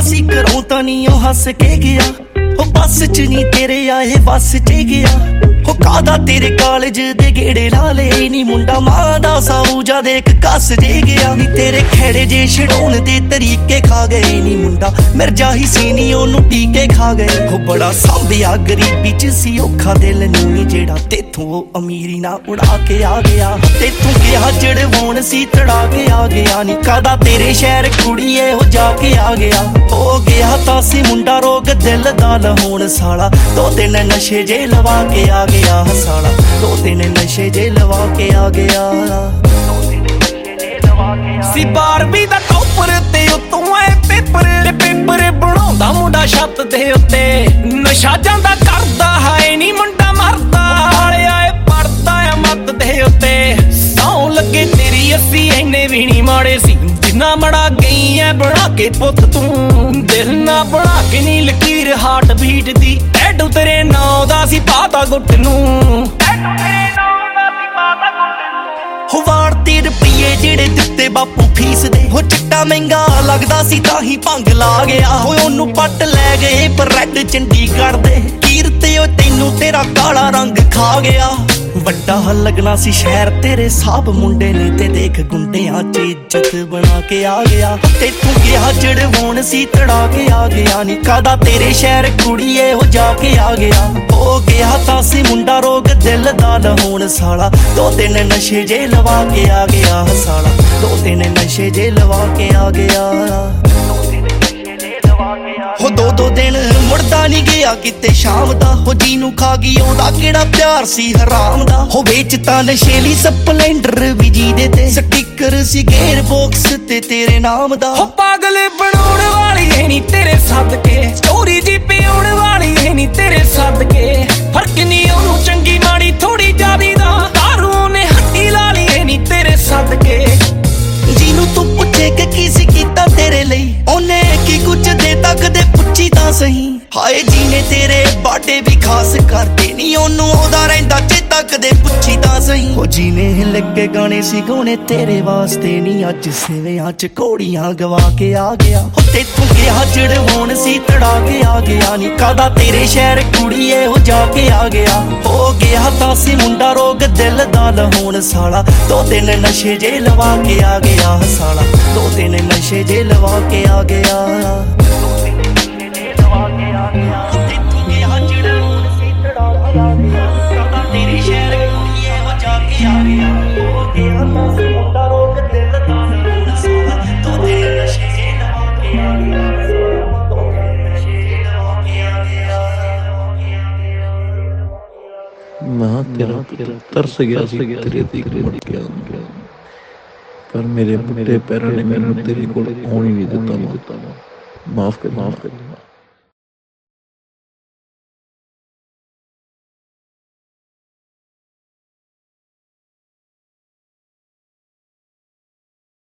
सी घरों तां नी ओ हस के गया, ओ बस च नी तेरे आए बस च गया। हो कादा तेरे कॉलेज दे गेड़े ला ले नी मुंडा मां दा साऊजा देख कस जे गया। नी तेरे खेड़े जे छड़ाउण दे तरीके खा गए नी मुंडा मिर्जा ही सी नी ओनू टीके खा गए। हो बड़ा सांभिया गरीबी च सी औखा दिल नी जेड़ा तेथों अमीरी ना उड़ा के आ गया। तेथों गया जड़वाउण सी तड़ा के आ गया। नी कादा तेरे शहर कुड़िए हो जाके आ गया। हो गया तां सी मुंडा रोग दिल दा लहूण साला, 2 दिन नशे जे लवा के आ गया साला, 2 दिन नशे जे लवा के आ गया। सी 12वीं दा टॉपर ते उत्तों आए पेपर बनाउंदा मुंडा छत दे उत्ते। नशा जांदा करदा हाए नी मुंडा मरदा वाले आए पड़दा आ मत दे उत्ते। सौ लगे तेरी अस्सी इन्ने भी नी माड़े सी जिन्ना मड़ा गई है बना के पुत तू। दिल ना बना के नी लकीर हार्ट बीट दी, टैडू तेरे नां दा सी पाता गुट नूं। हो वारती रुपये जेड़े दिते बापू फीस दे, हो चिट्टा महंगा लगदा सी तां ही भंग ला गया। हो ओनू पट लै गए पर रैड चंडीगढ़ दे, कीरते ओ तैनू तेरा काला रंग खा गया। वड्डा लगना सी शहर तेरे साहब मुंडे ने ते देख गुंडियां च इज्जत बना के आ गया। तेथों गया जड़वाउण सी तड़ा के आ गया। नी कादा तेरे शहर कुड़िए हो जाके आ गया। हो गया तां सी मुंडा रोग दिल दा लहूण साला, 2 दिन नशे जे लवा के आ गया साला, 2 दिन नशे जे लवा के आ गया। हो 2 दिन मुड़दा नी गया किते शाम दा। हो जीनू खा गई ओदा केड़ा प्यार सी हराम दा। हो बेचता नशेली स्पलेंडर भी जी दे ते, स्टिकर सी गेयर बॉक्स ते तेरे नाम दा। हो पागल बनाउण वाली है नी तेरे सदके, स्टोरी जी पियाउण वाली है नी तेरे सदके। फर्क नी ओनू चंगी माड़ी थोड़ी जादी दा, दारू ने हट्टी ला ली है नी तेरे सदके। जीनू तू पुछे कि की सी कीता तेरे लई, ओने की कुछ दे तक दे पुछी तां सही। हाए जीने तेरे बाटे भी खास करते नी ओनू ओदा रहिंदा चेता कदे पुछी तां सही। हो जीने लगे गाने सी गाने तेरे वास्ते नी, अज सिवियां च घोड़ियां गवा के आ गया। हो तेथों गया जड़वाउण सी तड़ा के आ गया। नी कादा तेरे शहर कुड़िए हो जाके आ गया। हो गया तां सी मुंडा रोग दिल दा लहूण साला, 2 दिन नशे जे लवा के आ गया साला, 2 दिन नशे जे लवा के आ गया। तेथों गया जड़वाउण सी तड़ा के आ गया। कादा तेरे शहर कुड़िए हो जाके आ गया। हो गया तां सी मुंडा रोग दिल दा लहूण साला, 2 दिन नशे जे लवा के आ गया, 2 दिन नशे जे लवा के आ गया। मैं तेरा तरस गया सी तेरे दी मुड़ के आऊंगा, पर मेरे बुढ़े पैरों ने मैनू तेरे कोल आउण ही नहीं दिता। माफ कर।